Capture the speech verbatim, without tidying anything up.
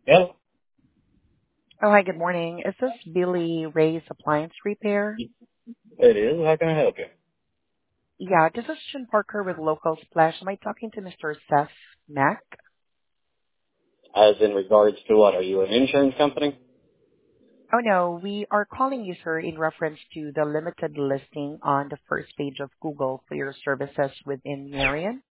Yep, Oh, hi, good morning. Is this Billy Ray's Appliance Repair? it is. How can I help you? Yeah, this is Jim Parker with Local Splash. Am I talking to Mister Seth Mack? As in regards to what? Are you an insurance company? Oh, no, we are calling you, sir, in reference to the limited listing on the first page of Google for your services within Marion.